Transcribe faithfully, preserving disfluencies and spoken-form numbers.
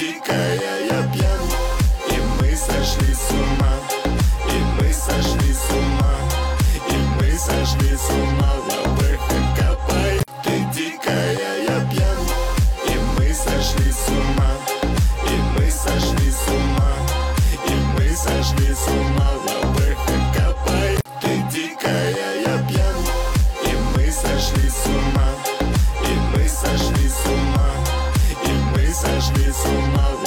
дикая, я пьян, и мы сошли с ума, и мы сошли с ума, и мы сошли с ума, лавэха копай. Ты дикая, я пьян, и мы сошли с ума, и мы сошли с ума, и мы сошли с ума, лавэха копай. Ты дикая, я пьян, и мы сошли с ума, и мы сошли с ума, и мы сошли с ума.